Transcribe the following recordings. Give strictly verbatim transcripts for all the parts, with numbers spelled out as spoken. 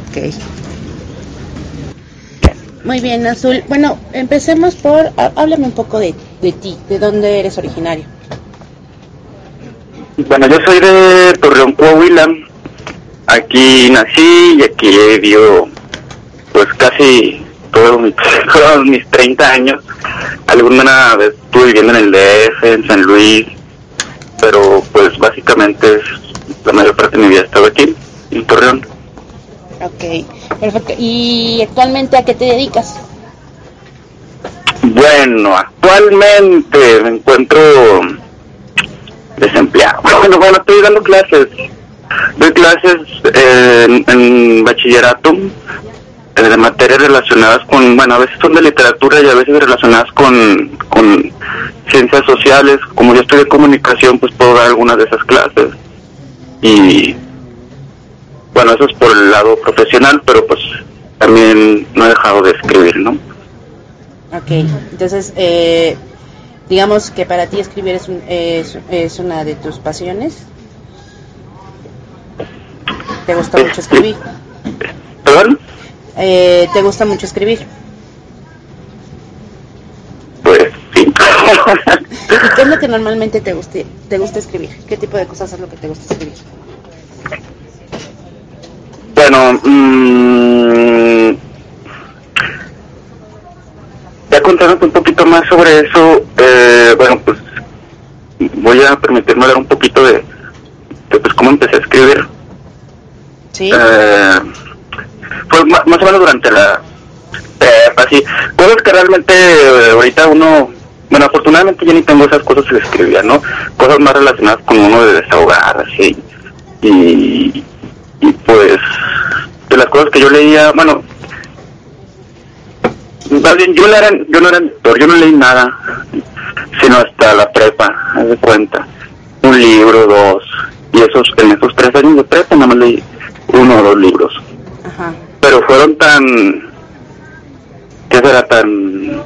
Ok. Muy bien, Azul. Bueno, empecemos por... Háblame un poco de, de ti, de dónde eres originario. Bueno, yo soy de Torreón, Coahuila. Aquí nací y aquí he vivido pues casi todos mis, todos mis treinta años. Alguna vez estuve viviendo en el D F, en San Luis, pero pues básicamente la mayor parte de mi vida he estado aquí, en Torreón. Ok, perfecto. ¿Y actualmente a qué te dedicas? Bueno, actualmente me encuentro desempleado. Bueno, bueno, estoy dando clases. Doy clases eh, en, en bachillerato eh, de materias relacionadas con, bueno, a veces son de literatura y a veces relacionadas con, con ciencias sociales. Como yo estudié comunicación, pues puedo dar algunas de esas clases. Y bueno, eso es por el lado profesional, pero pues también no he dejado de escribir, ¿no? Ok, entonces, eh, digamos que para ti escribir es, un, es, es una de tus pasiones. ¿Te gusta mucho escribir? ¿Perdón? Eh, ¿Te gusta mucho escribir? Pues sí. ¿Y qué es lo que normalmente te gusta, te gusta escribir? ¿Qué tipo de cosas es lo que te gusta escribir? Bueno, mmm, ya contándote un poquito más sobre eso, eh, bueno, pues voy a permitirme hablar un poquito de, de pues cómo empecé a escribir. Sí. Eh, pues más, más o menos durante la eh, así, cosas que realmente eh, ahorita uno, bueno, afortunadamente ya ni tengo esas cosas que escribía, ¿no? Cosas más relacionadas con uno de desahogar, así, y, y pues de las cosas que yo leía, bueno, más bien yo no era, yo no era lector, yo no leí nada, sino hasta la prepa, haz de cuenta, un libro, dos, y esos, en esos tres años de prepa nada más leí uno o dos libros. Ajá. Pero fueron tan, ¿qué será? Tan,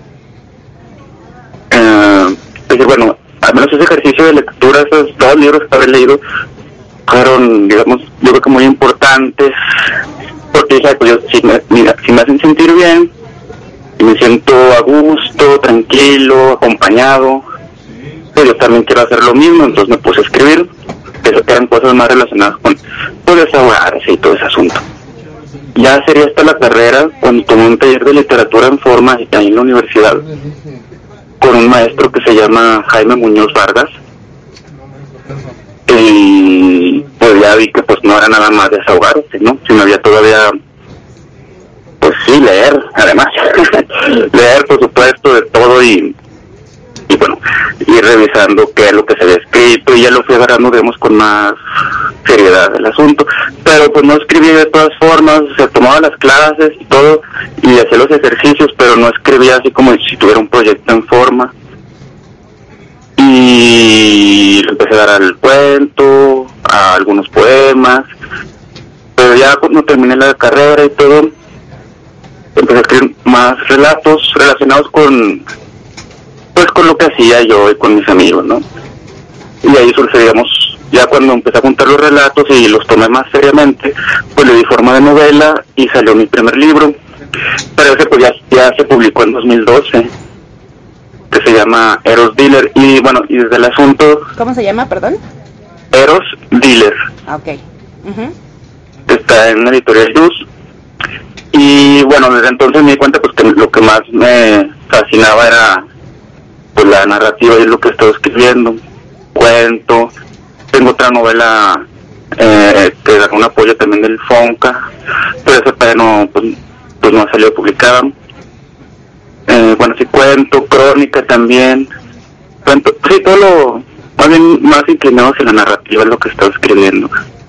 eh, decir, bueno, al menos ese ejercicio de lectura, esos dos libros que habré leído, fueron, digamos, yo creo que muy importantes, porque dije, pues yo, si me, mira, si me hacen sentir bien, y me siento a gusto, tranquilo, acompañado, pues yo también quiero hacer lo mismo, entonces me puse a escribir. Eso que eran cosas más relacionadas con pues, desahogarse y todo ese asunto. Ya sería hasta la carrera cuando tomé un taller de literatura en forma ahí en la universidad con un maestro que se llama Jaime Muñoz Vargas, y pues ya vi que pues no era nada más desahogarse, ¿no? Sino había todavía, pues sí, leer, además leer por supuesto de todo y y bueno, ir revisando qué es lo que se había escrito, y ya lo fui agarrando, digamos, con más seriedad el asunto, pero pues no escribí de todas formas, se tomaba las clases y todo, y hacía los ejercicios, pero no escribía así como si tuviera un proyecto en forma, y le empecé a dar al cuento, a algunos poemas, pero ya cuando terminé la carrera y todo, empecé a escribir más relatos relacionados con pues con lo que hacía yo y con mis amigos, ¿no? Y ahí surgió, digamos, ya cuando empecé a juntar los relatos y los tomé más seriamente, pues le di forma de novela y salió mi primer libro, pero ese pues ya, ya se publicó en dos mil doce, que se llama Eros Dealer, y bueno, y desde el asunto... ¿Cómo se llama, perdón? Eros Dealer. Ah, ok. Uh-huh. Está en la editorial Luz, y bueno, desde entonces me di cuenta pues que lo que más me fascinaba era pues la narrativa, y es lo que estoy escribiendo, cuento, tengo otra novela eh, que da un apoyo también del FONCA, pero esa todavía no, pues, pues no ha salido publicada, eh, bueno, sí cuento, crónica también, cuento, sí, todo lo, más bien más inclinado hacia la narrativa es lo que estoy escribiendo.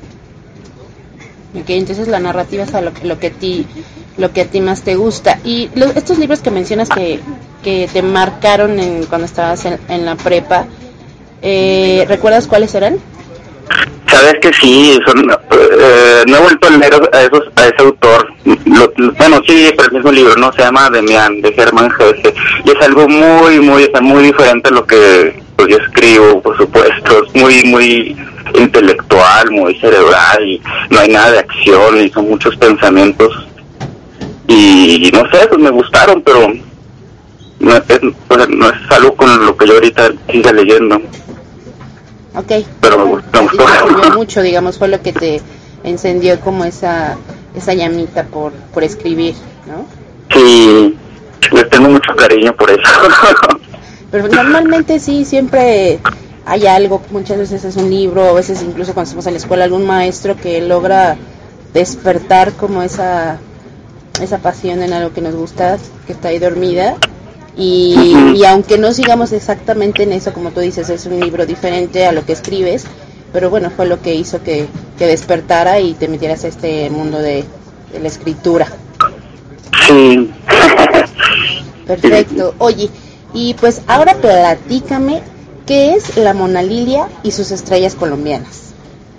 Ok, entonces la narrativa es a lo, lo que a ti lo que a ti más te gusta. Y lo, estos libros que mencionas que, que te marcaron en, cuando estabas en, en la prepa, eh, ¿recuerdas cuáles eran? Sabes que sí, son, eh, no he vuelto a leer a, esos, a ese autor, lo, lo, bueno sí, pero el mismo libro, ¿no? Se llama Demián, de Germán Hesse, y es algo muy, muy, muy diferente a lo que pues, yo escribo, por supuesto, es muy, muy intelectual, muy cerebral, y no hay nada de acción, y son muchos pensamientos, y, y no sé, pues me gustaron, pero no es, o sea, no es algo con lo que yo ahorita siga leyendo. Ok. Pero me gustó, me gustó mucho, digamos, fue lo que te encendió como esa esa llamita por por escribir, ¿no? Sí, les tengo mucho cariño por eso. Pero normalmente sí, siempre hay algo, muchas veces es un libro, a veces incluso cuando estamos en la escuela algún maestro que logra despertar como esa esa pasión en algo que nos gusta, que está ahí dormida. Y, uh-huh. y aunque no sigamos exactamente en eso, como tú dices, es un libro diferente a lo que escribes, pero bueno, fue lo que hizo que, que despertara y te metieras a este mundo de, de la escritura. Sí. Perfecto. Oye, y pues ahora platícame, ¿qué es la Mona Lilia y sus estrellas colombianas?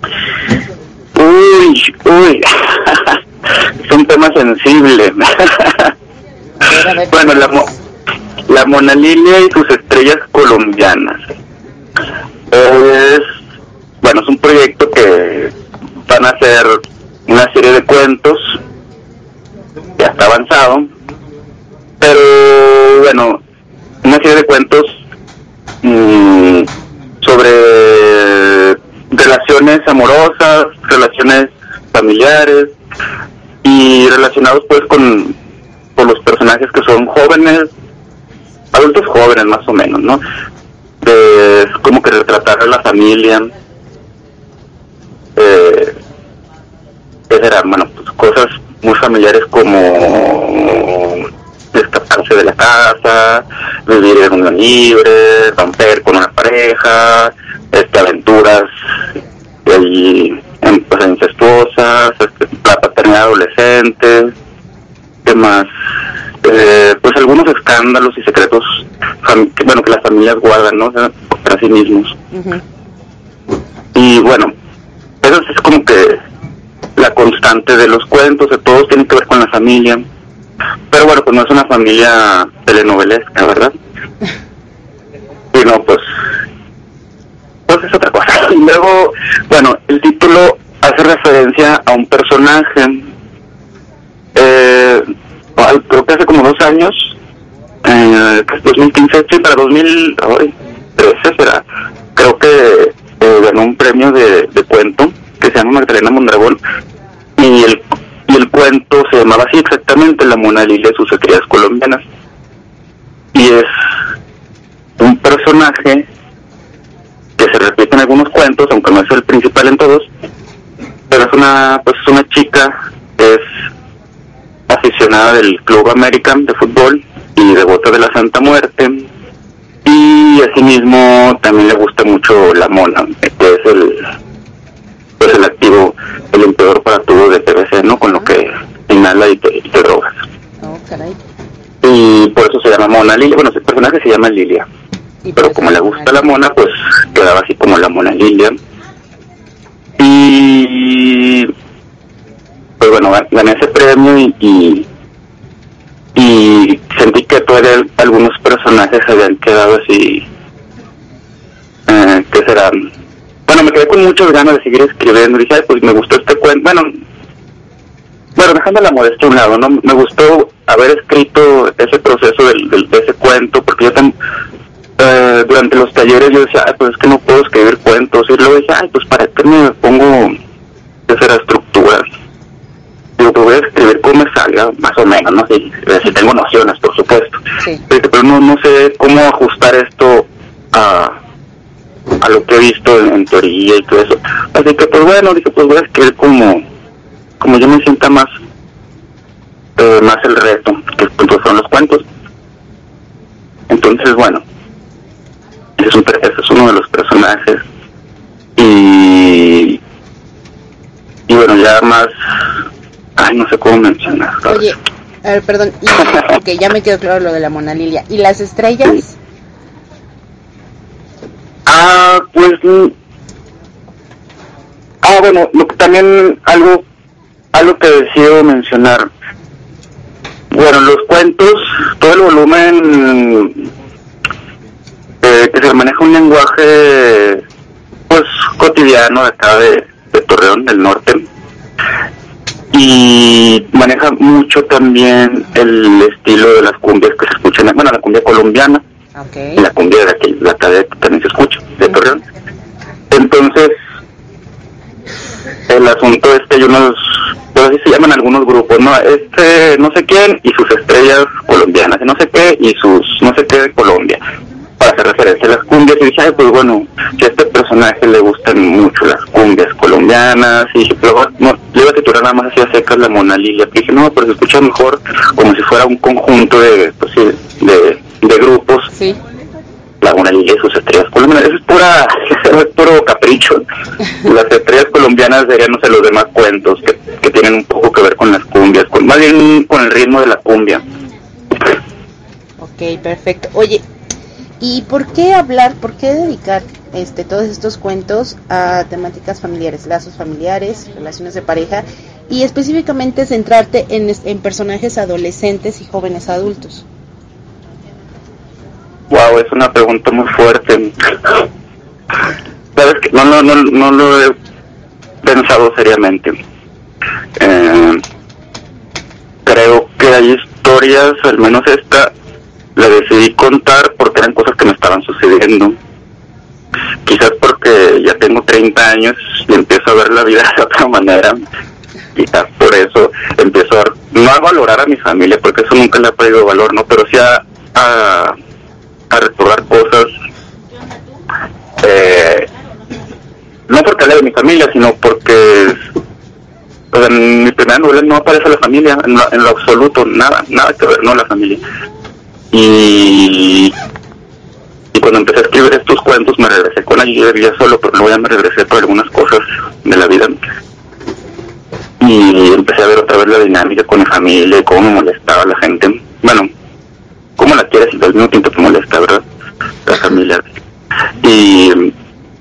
Uy, uy, es un tema sensible. A ver, a ver, bueno, la mo- La Mona Lilia y sus estrellas colombianas. Es, bueno, es un proyecto que van a hacer una serie de cuentos, ya está avanzado, pero bueno, una serie de cuentos mmm, sobre relaciones amorosas, relaciones familiares y relacionados pues con, con los personajes que son jóvenes, adultos jóvenes más o menos, ¿no? De, es como que retratar a la familia, eh, ¿qué será? Bueno, pues cosas muy familiares como escaparse de la casa, vivir en unión libre, romper con una pareja, este, aventuras y, pues, incestuosas, este, la paternidad adolescente, ¿qué más? Eh, pues algunos escándalos y secretos fam- que, bueno, que las familias guardan, ¿no? O sea, para sí mismos. Uh-huh. Y bueno, eso es como que la constante de los cuentos, de todos tienen que ver con la familia, pero bueno, pues no es una familia telenovelesca, ¿verdad? Y no, pues pues es otra cosa. Y luego, bueno, el título hace referencia a un personaje, eh creo que hace como dos años, eh, dos mil quince, sí, para dos mil trece será, creo que eh, ganó un premio de, de cuento que se llama Magdalena Mondragón, y el y el cuento se llamaba así exactamente, La Mona Lilia y sus estrellas colombianas, y es un personaje que se repite en algunos cuentos, aunque no es el principal en todos, pero es una pues una chica que es aficionada del Club American de fútbol y devota de la Santa Muerte, y asimismo también le gusta mucho la mona, que es el pues el activo, el emperador para tubo de P V C, ¿no? Con lo que inhala y te, y te drogas. Oh, caray. Y por eso se llama Mona Lilia. Bueno, ese personaje se llama Lilia, pero como le gusta la mona, pues quedaba así como la Mona Lilia. Y pues bueno, gané ese premio y, y, y sentí que todavía algunos personajes habían quedado así, eh, ¿qué serán? Bueno, me quedé con muchas ganas de seguir escribiendo. Dije, ay, pues me gustó este cuento. Bueno, bueno, dejando la modestia a un lado, ¿no? Me gustó haber escrito ese proceso del, del, de ese cuento, porque yo tam, eh, durante los talleres yo decía, ay, pues es que no puedo escribir cuentos. Y luego dije, ay, pues para qué me pongo a hacer estructuras. Digo, pues voy a escribir como me salga, más o menos, ¿no? Si, si tengo nociones, por supuesto. Sí. Pero no, no sé cómo ajustar esto a... a lo que he visto en, en teoría y todo eso. Así que pues bueno, dije, pues voy a escribir como como yo me sienta más eh, más el reto, que pues son los cuentos. Entonces bueno, ese es, un, ese es uno de los personajes, y y bueno, ya más, ay, no sé cómo mencionar. Oye, a ver, perdón, y, ok, ya me quedó claro lo de la Mona Lilia. ¿Y las estrellas? Sí. Ah, pues, ah, bueno, lo que también, algo, algo que deseo mencionar. Bueno, los cuentos, todo el volumen, eh, que se maneja un lenguaje, pues, cotidiano de acá de, de Torreón, del norte, y maneja mucho también el estilo de las cumbias que se escuchan, bueno, la cumbia colombiana, okay, y la cumbia de aquí, la acá de, también se escucha, de Torreón. Entonces, el asunto este, hay unos, pues así se llaman algunos grupos, ¿no? Este, no sé quién, y sus estrellas colombianas, y no sé qué, y sus, no sé qué de Colombia, para hacer referencia a las cumbias, y dije, ay, pues bueno, si a este personaje le gustan mucho las cumbias colombianas, y dije, pero no, le iba a titular nada más así a secas la Mona Lilia, que dije, no, pero se escucha mejor como si fuera un conjunto de, pues sí, de, de grupos. Sí. La Mona Lilia y sus estrellas colombianas, eso es pura, eso es puro capricho. Las estrellas colombianas serían, no sé, los demás cuentos que, que tienen un poco que ver con las cumbias, con, más bien con el ritmo de la cumbia. Ok, perfecto. Oye, ¿y por qué hablar, por qué dedicar este todos estos cuentos a temáticas familiares, lazos familiares, relaciones de pareja, y específicamente centrarte en, en personajes adolescentes y jóvenes adultos? Wow, es una pregunta muy fuerte. Sabes que no, no, no, no lo he pensado seriamente. Eh, creo que hay historias, al menos esta, la decidí contar porque eran cosas que me estaban sucediendo. Quizás porque ya tengo treinta años y empiezo a ver la vida de otra manera. Quizás por eso empiezo a, no a valorar a mi familia, porque eso nunca le ha pedido valor, ¿no? Pero sí a, a a recordar cosas, eh, no porque hable de mi familia, sino porque pues, en mi primera novela no aparece la familia, en lo, en lo absoluto, nada, nada que ver, no la familia. Y, y cuando empecé a escribir estos cuentos me regresé con allí, yo vivía solo, pero luego ya me regresé por algunas cosas de la vida. Y empecé a ver otra vez la dinámica con mi familia, cómo me molestaba la gente. Bueno, cómo la quieres y al mismo tiempo te molesta, ¿verdad? La familia. Y,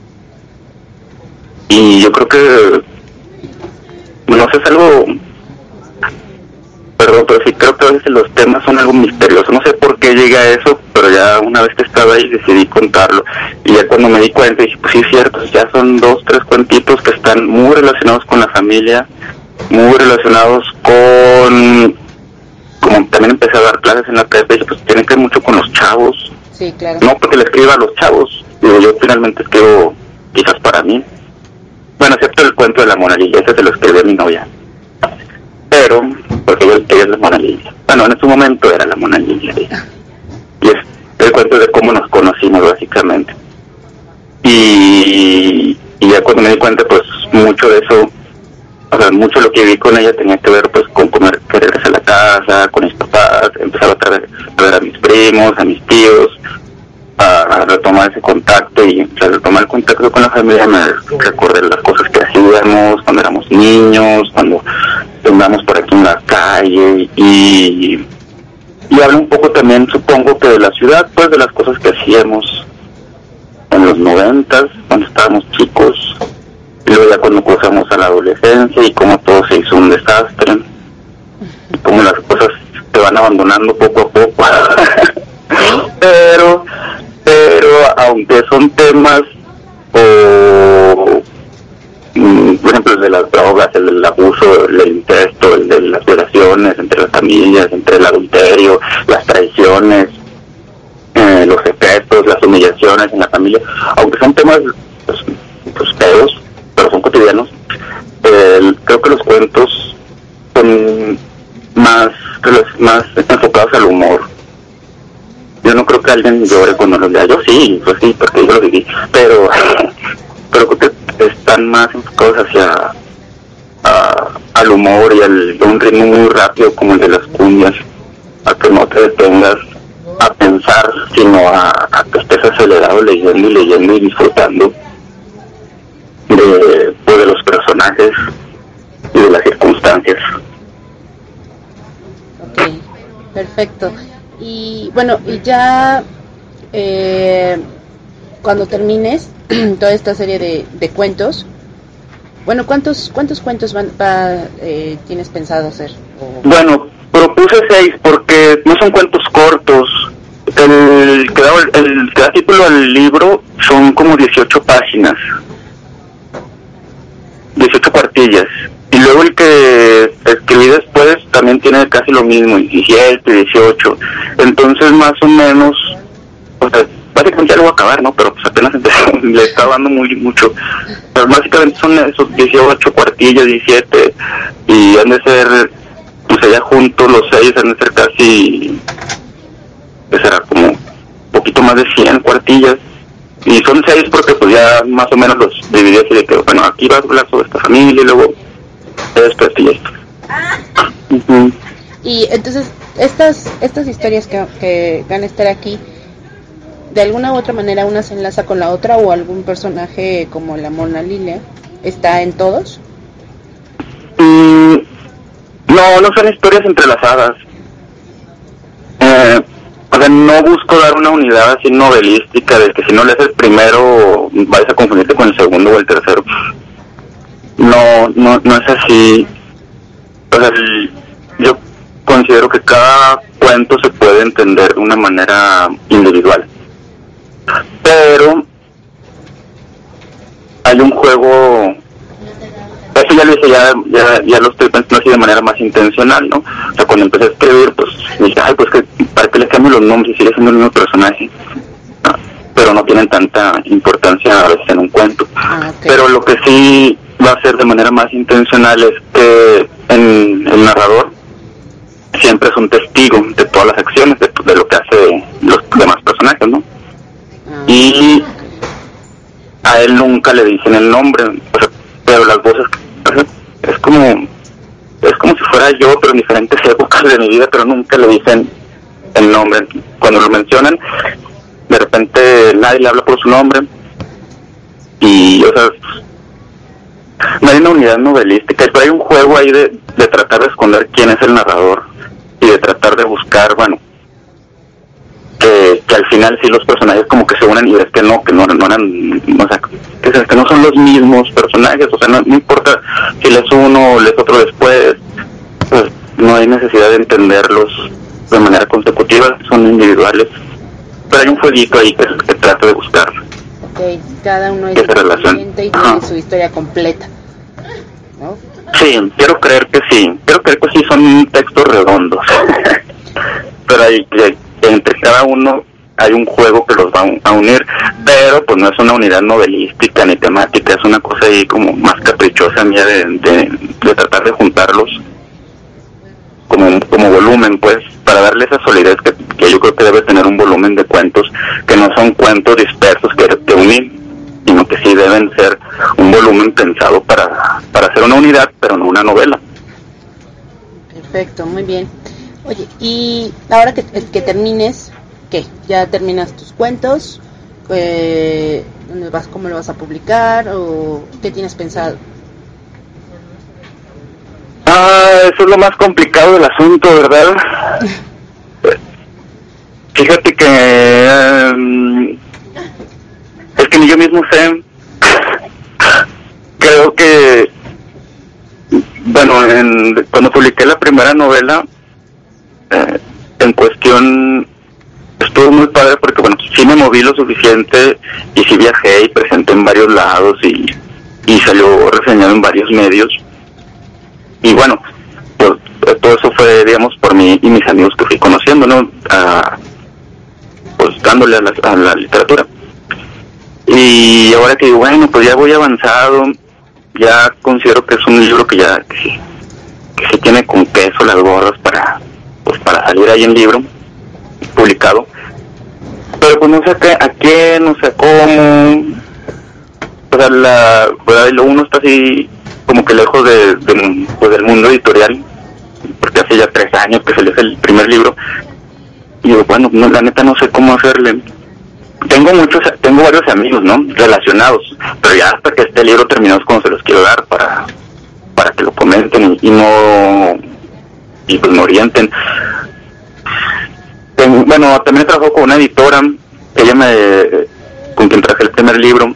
y yo creo que, no sé, es algo, perdón, pero sí creo que a veces los temas son algo misterioso. No sé por qué llegué a eso, pero ya una vez que estaba ahí decidí contarlo. Y ya cuando me di cuenta dije, pues sí es cierto, ya son dos, tres cuentitos que están muy relacionados con la familia, muy relacionados con... Como también empecé a dar clases en la prepa, y pues tienen que ver mucho con los chavos. Sí, claro. No porque le escriba a los chavos, digo, yo finalmente escribo quizás para mí. Bueno, excepto el cuento de la Mona Lilia, ese se lo escribí a mi novia. Pero, porque ella, ella es la Mona Lilia. Bueno, en ese momento era la Mona Lilia. Y es el cuento de cómo nos conocimos, básicamente. Y, y ya cuando me di cuenta, pues mucho de eso, o sea, mucho de lo que viví con ella tenía que ver pues con comer, que regresar a la casa, con mis papás, empezar a ver, a ver a mis primos, a mis tíos, a, a retomar ese contacto, y al retomar el contacto con la familia me recordé las cosas que hacíamos cuando éramos niños, cuando andábamos por aquí en la calle, y, y hablo un poco también, supongo que de la ciudad, pues de las cosas que hacíamos en los noventas, cuando estábamos chicos. Y luego ya cuando cruzamos a la adolescencia y cómo todo se hizo un desastre, y cómo las cosas te van abandonando poco a poco. pero, pero aunque son temas, o, por ejemplo, el de las drogas, el del abuso, el incesto, el de las violaciones entre las familias, entre el adulterio, las traiciones, eh, los secretos, las humillaciones en la familia, aunque son temas pues, pues feos, pero son cotidianos, eh, creo que los cuentos son más más enfocados al humor. Yo no creo que alguien llore cuando los lea. Yo sí, pues sí, porque yo lo viví, pero pero creo que están más enfocados hacia a, al humor y al, a un ritmo muy rápido como el de las cumbias, a que no te detengas a pensar, sino a, a que estés acelerado leyendo y leyendo y disfrutando de, pues, de los personajes y de las circunstancias. Ok, perfecto. Y bueno, y ya eh, cuando termines toda esta serie de, de cuentos, bueno, ¿cuántos cuántos cuentos van, va, eh, tienes pensado hacer? O... Bueno, propuse seis porque no son cuentos cortos. El que da, el que da título al libro son como dieciocho páginas. dieciocho cuartillas. Y luego el que escribí después también tiene casi lo mismo, diecisiete, dieciocho. Entonces más o menos, o sea, básicamente ya lo voy a acabar, ¿no? Pero pues apenas empecé, le está dando muy mucho. Pero básicamente son esos dieciocho cuartillas, diecisiete, y han de ser, pues allá juntos los seis han de ser casi, que será como un poquito más de cien cuartillas. Y son seis porque pues ya más o menos los dividí así de que, bueno, aquí va a hablar sobre esta familia y luego esto, esto y esto. Uh-huh. Y entonces, estas estas historias que, que van a estar aquí, de alguna u otra manera una se enlaza con la otra, o algún personaje como la Mona Lilia está en todos. Mm, no, no son historias entrelazadas. Eh, o sea, no busco dar una unidad así novelística de que si no lees el primero vais a confundirte con el segundo o el tercero. No, no, no es así. O sea, el, yo considero que cada cuento se puede entender de una manera individual. Pero hay un juego, eso ya lo hice, ya, ya, ya lo estoy pensando así de manera más intencional, ¿no? O sea, cuando empecé a escribir, pues dije, ay, pues que para qué le cambio los nombres y sigue siendo el mismo personaje. ¿No? Pero no tienen tanta importancia a veces en un cuento. Ah, okay. Pero lo que sí va a ser de manera más intencional es que en el narrador siempre es un testigo de todas las acciones, de, de lo que hace los demás personajes, ¿no? Y a él nunca le dicen el nombre, o sea, pero las voces, o sea, es como es como si fuera yo, pero en diferentes épocas de mi vida, pero nunca le dicen el nombre. Cuando lo mencionan, de repente nadie le habla por su nombre, y, o sea, no hay una unidad novelística, pero hay un juego ahí de, de tratar de esconder quién es el narrador, y de tratar de buscar, bueno, Que, que al final sí los personajes como que se unen y ves que no, que no, no eran, o sea, que, que no son los mismos personajes, o sea, no, no importa si les uno o les otro después, pues no hay necesidad de entenderlos de manera consecutiva, son individuales, pero hay un jueguito ahí que, que trata de buscar. Ok, cada uno es independiente y tiene su historia completa, ¿no? Sí, quiero creer que sí, quiero creer que sí son textos redondos, pero hay que entre cada uno hay un juego que los va a unir, pero pues no es una unidad novelística ni temática, es una cosa ahí como más caprichosa mía de, de, de tratar de juntarlos como, como volumen, pues, para darle esa solidez que, que yo creo que debe tener un volumen de cuentos, que no son cuentos dispersos que, que unir, sino que sí deben ser un volumen pensado para, para hacer una unidad, pero no una novela. Perfecto, muy bien. Oye, y ahora que, que termines, ¿qué? ¿Ya terminas tus cuentos? Eh, ¿dónde vas, cómo lo vas a publicar? ¿O qué tienes pensado? Ah, eso es lo más complicado del asunto, ¿verdad? Fíjate que... Um, es que ni yo mismo sé. Creo que... Bueno, en, cuando publiqué la primera novela... Eh, en cuestión estuvo muy padre porque bueno, sí me moví lo suficiente y sí viajé y presenté en varios lados y, y salió reseñado en varios medios y bueno, pues, todo eso fue digamos por mí y mis amigos que fui conociendo, ¿no? A, pues dándole a la, a la literatura. Y ahora que digo, bueno, pues ya voy avanzado, ya considero que es un libro que ya que sí, que sí tiene con queso las gorras para pues para salir ahí en libro publicado, pero pues no sé a qué, a qué no sé cómo, o sea, la, pues, uno está así como que lejos de, de pues, del mundo editorial, porque hace ya tres años que salió el primer libro, y digo, bueno, no, la neta no sé cómo hacerle. Tengo muchos, tengo varios amigos, ¿no? Relacionados, pero ya hasta que este libro terminado es cuando se los quiero dar para, para que lo comenten y, y no... y pues me orienten. Ten, bueno, también trabajo con una editora, ella me, con quien traje el primer libro,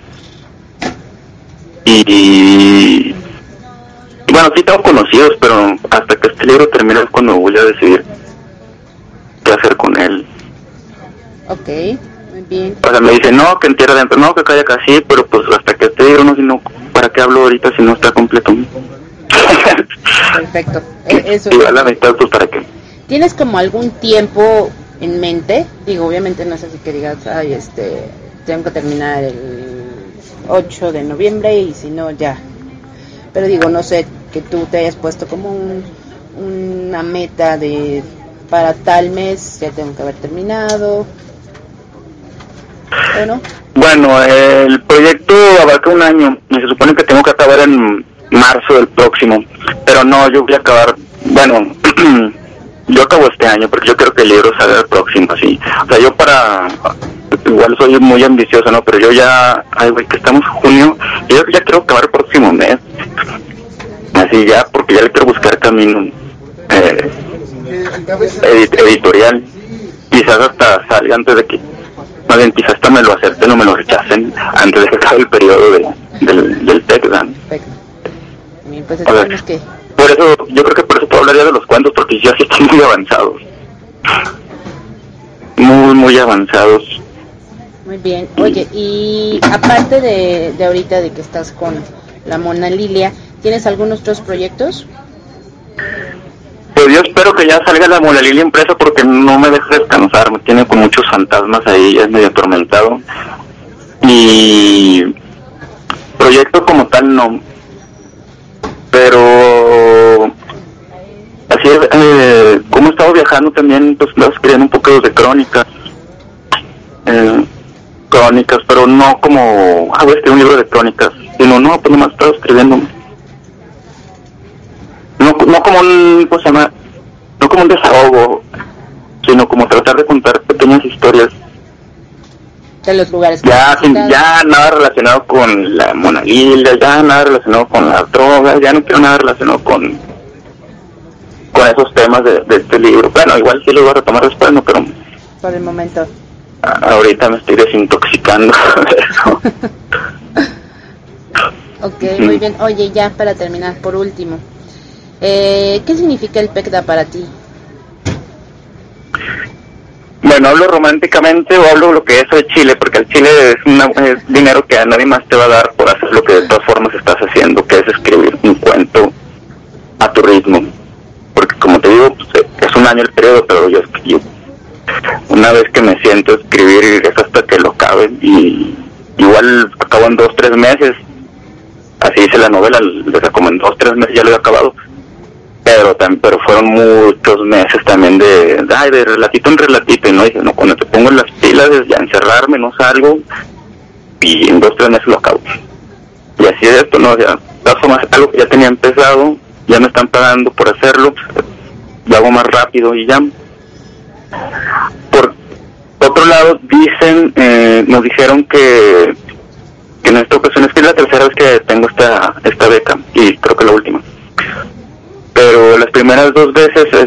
y, y bueno, sí tengo conocidos, pero hasta que este libro termine es cuando voy a decidir qué hacer con él. Ok, muy bien. O sea, me dicen, no, que en tierra adentro, no, que calla casi, pero pues hasta que este este libro, no, si no, ¿para qué hablo ahorita si no está completo? Perfecto. Eh, eso. Y a la mitad, pues, ¿para qué? ¿Tienes como algún tiempo en mente? Digo, obviamente no es así que digas, ay, este, tengo que terminar el ocho de noviembre y si no, ya. Pero digo, no sé, que tú te hayas puesto como un, una meta de, para tal mes ya tengo que haber terminado, ¿o no? Bueno, el proyecto abarca un año y se supone que tengo que acabar en marzo del próximo, pero no, yo voy a acabar, bueno, yo acabo este año porque yo quiero que el libro salga el próximo, así, o sea, yo para, igual soy muy ambicioso, ¿no? Pero yo ya, ay, güey, que estamos en junio, yo ya quiero acabar el próximo mes, así ya, porque ya le quiero buscar camino eh, edit editorial, quizás hasta salga antes de que, más bien, quizás hasta me lo acepten o me lo rechacen antes de que acabe el periodo de, del, del TEC, ¿dan? Perfecto. Bien, pues esperemos que... Por eso, yo creo que por eso puedo hablar ya de los cuentos, porque ya sí están muy avanzados. Muy, muy avanzados. Muy bien. Oye, y aparte de, de ahorita de que estás con la Mona Lilia, ¿tienes algunos otros proyectos? Pues yo espero que ya salga la Mona Lilia impresa porque no me deja descansar, me tiene con muchos fantasmas ahí, ya es medio atormentado. Y proyecto como tal no, pero así eh, como he estado viajando también, pues los escribiendo un poco de crónicas, eh, crónicas, pero no como, ah, voy a escribir un libro de crónicas, sino no, pues nomás he estado escribiendo, no, no como un, ¿cómo se llama? No como un desahogo, sino como tratar de contar pequeñas historias. De los lugares que ya sin, ya nada relacionado con la Mona Lilia, ya nada relacionado con las drogas, ya no quiero nada relacionado con con esos temas de, de este libro. Bueno, igual sí lo voy a retomar después, no, pero por el momento a, ahorita me estoy desintoxicando de eso. Ok, muy bien. Oye, ya para terminar, por último, eh, ¿qué significa el PECDA para ti? Bueno, hablo románticamente o hablo lo que es el Chile, porque el Chile es, una, es dinero que a nadie más te va a dar por hacer lo que de todas formas estás haciendo, que es escribir un cuento a tu ritmo. Porque como te digo, pues, es un año el periodo, pero yo escribo. Una vez que me siento a escribir es hasta que lo acabe, y igual acabo en dos, tres meses. Así dice la novela, como en dos, tres meses ya lo he acabado. Pero también, pero fueron muchos meses también de, ay, de relatito en relatito, y no dije, no, cuando te pongo en las pilas es ya encerrarme, no salgo, y en dos, tres meses lo acabo. Y así es esto, ¿no? O sea, de todas formas, algo que ya tenía empezado, ya me están pagando por hacerlo, pues, lo hago más rápido y ya. Por otro lado, dicen, eh, nos dijeron que, que en esta ocasión, es que es la tercera vez que tengo esta, esta beca, y creo que la última. Pero las primeras dos veces es,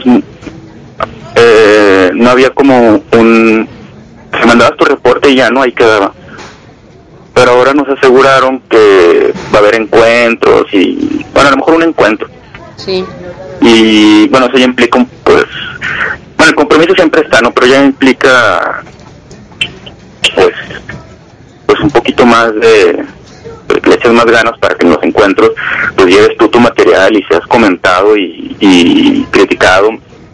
eh, no había como un, se mandabas tu reporte y ya no, ahí quedaba. Pero ahora nos aseguraron que va a haber encuentros y, bueno, a lo mejor un encuentro. Sí. Y bueno, eso ya implica un, pues, bueno, el compromiso siempre está, ¿no? Pero ya implica, pues, pues un poquito más de, le eches más ganas para que en los encuentros pues lleves tú tu material y seas comentado y, y criticado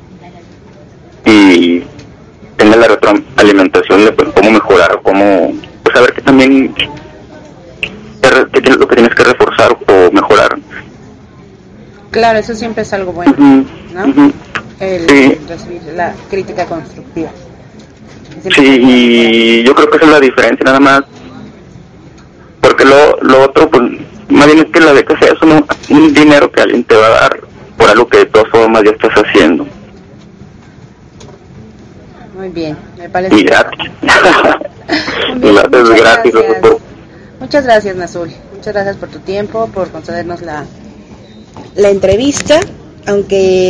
y tengas la retroalimentación de pues, cómo mejorar, cómo pues saber que también que, que lo que tienes que reforzar o mejorar. Claro, eso siempre es algo bueno, uh-huh, ¿no? Uh-huh. El sí. recibir la crítica constructiva. Siempre sí, y yo creo que esa es la diferencia nada más. Porque lo, lo otro, pues, más bien es que la beca sea un, un dinero que alguien te va a dar por algo que de todas formas ya estás haciendo. Muy bien, me parece. Y gratis. Bien, gratis, muchas gratis. Gracias. Muchas gracias, Nazul. Muchas gracias por tu tiempo, por concedernos la, la entrevista, aunque